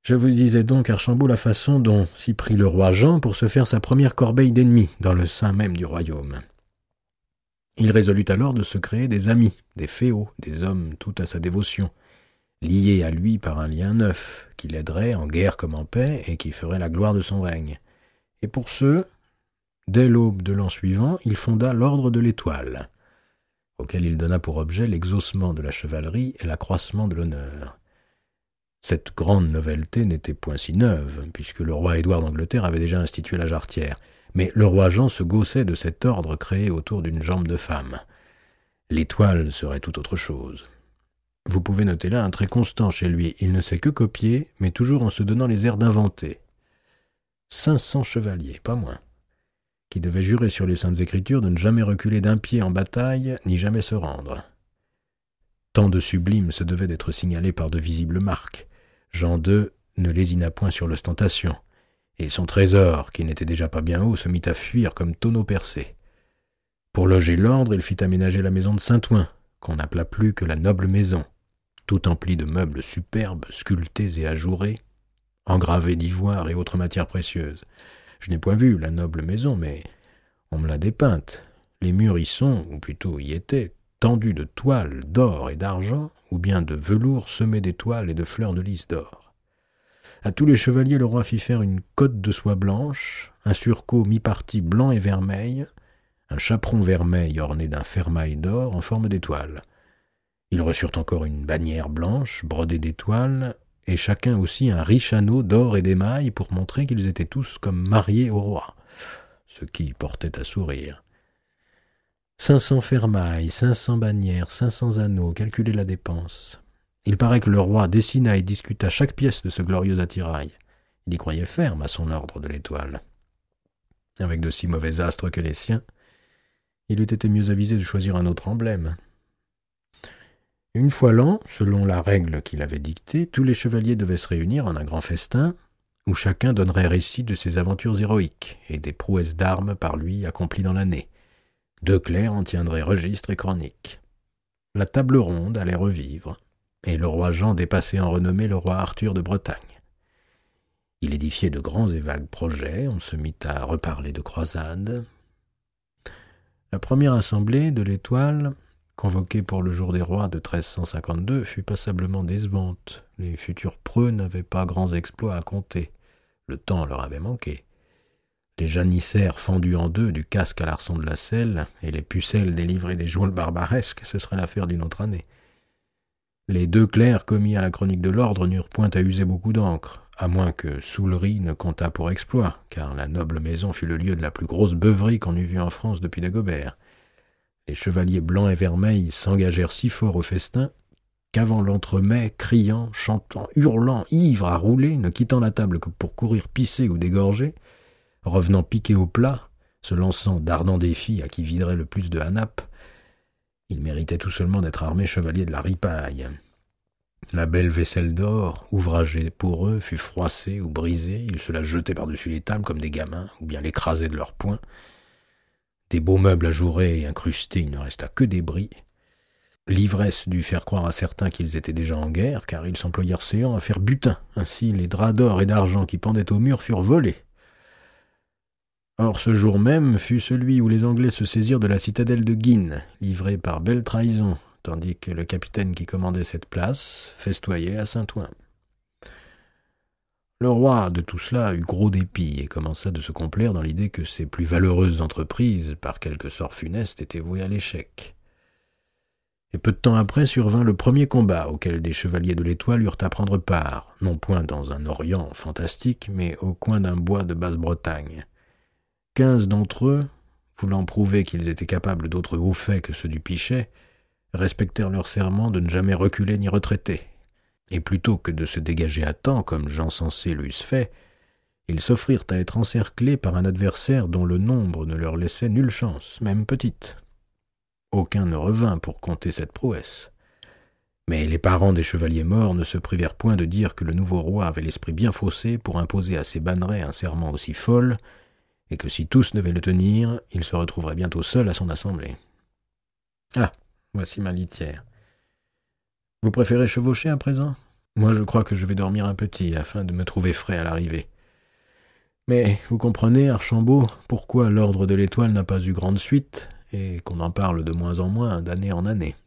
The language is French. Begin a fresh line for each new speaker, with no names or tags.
Je vous disais donc, Archambault, la façon dont s'y prit le roi Jean pour se faire sa première corbeille d'ennemis dans le sein même du royaume. Il résolut alors de se créer des amis, des féaux, des hommes tout à sa dévotion, liés à lui par un lien neuf, qui l'aiderait en guerre comme en paix et qui ferait la gloire de son règne. Et pour ce, dès l'aube de l'an suivant, il fonda l'Ordre de l'Étoile, auquel il donna pour objet l'exaucement de la chevalerie et l'accroissement de l'honneur. Cette grande nouveauté n'était point si neuve, puisque le roi Édouard d'Angleterre avait déjà institué la jarretière, mais le roi Jean se gaussait de cet ordre créé autour d'une jambe de femme. L'Étoile serait tout autre chose. Vous pouvez noter là un trait constant chez lui, il ne sait que copier, mais toujours en se donnant les airs d'inventer. 500 chevaliers, pas moins, qui devaient jurer sur les Saintes Écritures de ne jamais reculer d'un pied en bataille, ni jamais se rendre. Tant de sublimes se devaient d'être signalés par de visibles marques. Jean II ne lésina point sur l'ostentation, et son trésor, qui n'était déjà pas bien haut, se mit à fuir comme tonneau percé. Pour loger l'ordre, il fit aménager la maison de Saint-Ouen, qu'on n'appela plus que la noble maison, tout emplie de meubles superbes, sculptés et ajourés, engravés d'ivoire et autres matières précieuses. Je n'ai point vu la noble maison, mais on me l'a dépeinte. Les murs y sont, ou plutôt y étaient, tendus de toiles d'or et d'argent, ou bien de velours semé d'étoiles et de fleurs de lys d'or. À tous les chevaliers, le roi fit faire une cotte de soie blanche, un surcot mi-parti blanc et vermeil, un chaperon vermeil orné d'un fermail d'or en forme d'étoile. Ils reçurent encore une bannière blanche, brodée d'étoiles, et chacun aussi un riche anneau d'or et d'émail pour montrer qu'ils étaient tous comme mariés au roi, ce qui portait à sourire. 500 fermailles, 500 bannières, 500 anneaux, calculez la dépense. Il paraît que le roi dessina et discuta chaque pièce de ce glorieux attirail. Il y croyait ferme à son ordre de l'Étoile. Avec de si mauvais astres que les siens, il eût été mieux avisé de choisir un autre emblème. Une fois l'an, selon la règle qu'il avait dictée, tous les chevaliers devaient se réunir en un grand festin, où chacun donnerait récit de ses aventures héroïques et des prouesses d'armes par lui accomplies dans l'année. 2 clercs en tiendraient registre et chronique. La table ronde allait revivre, et le roi Jean dépassait en renommée le roi Arthur de Bretagne. Il édifiait de grands et vagues projets, on se mit à reparler de croisades. La première assemblée de l'Étoile, convoquée pour le jour des rois de 1352, fut passablement décevante. Les futurs preux n'avaient pas grands exploits à compter. Le temps leur avait manqué. Les janissaires fendus en deux du casque à l'arçon de la selle et les pucelles délivrées des geôles barbaresques, ce serait l'affaire d'une autre année. Les 2 clercs commis à la chronique de l'ordre n'eurent point à user beaucoup d'encre, à moins que Soulry ne comptât pour exploit, car la noble maison fut le lieu de la plus grosse beuverie qu'on eût vue en France depuis Dagobert. Les chevaliers blancs et vermeils s'engagèrent si fort au festin qu'avant l'entremets, criant, chantant, hurlant, ivres à rouler, ne quittant la table que pour courir pisser ou dégorger, revenant piquer au plat, se lançant d'ardents défis à qui viderait le plus de hanap, ils méritaient tout seulement d'être armés chevaliers de la ripaille. La belle vaisselle d'or, ouvragée pour eux, fut froissée ou brisée, ils se la jetaient par-dessus les tables comme des gamins, ou bien l'écrasaient de leurs poings. Des beaux meubles ajourés et incrustés, il ne resta que des bris. L'ivresse dut faire croire à certains qu'ils étaient déjà en guerre, car ils s'employèrent séants à faire butin. Ainsi, les draps d'or et d'argent qui pendaient au mur furent volés. Or, ce jour même fut celui où les Anglais se saisirent de la citadelle de Guînes, livrée par belle trahison, tandis que le capitaine qui commandait cette place festoyait à Saint-Ouen. Le roi de tout cela eut gros dépit et commença de se complaire dans l'idée que ses plus valeureuses entreprises, par quelque sort funeste, étaient vouées à l'échec. Et peu de temps après survint le premier combat auquel des chevaliers de l'Étoile eurent à prendre part, non point dans un Orient fantastique, mais au coin d'un bois de Basse-Bretagne. 15 d'entre eux, voulant prouver qu'ils étaient capables d'autres hauts faits que ceux du pichet, respectèrent leur serment de ne jamais reculer ni retraiter. Et plutôt que de se dégager à temps, comme gens sensés l'eussent fait, ils s'offrirent à être encerclés par un adversaire dont le nombre ne leur laissait nulle chance, même petite. Aucun ne revint pour compter cette prouesse. Mais les parents des chevaliers morts ne se privèrent point de dire que le nouveau roi avait l'esprit bien faussé pour imposer à ses bannerets un serment aussi fol, et que si tous devaient le tenir, il se retrouverait bientôt seul à son assemblée. Ah, voici ma litière. Vous préférez chevaucher à présent ? Moi, je crois que je vais dormir un petit, afin de me trouver frais à l'arrivée. Mais vous comprenez, Archambault, pourquoi l'ordre de l'Étoile n'a pas eu grande suite, et qu'on en parle de moins en moins d'année en année.